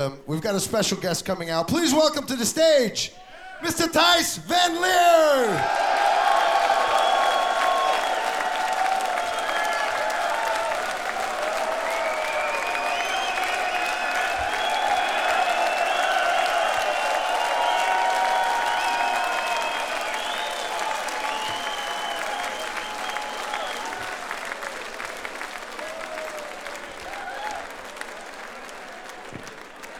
We've got a special guest coming out. Please welcome to the stage, Mr. Thijs van Leer.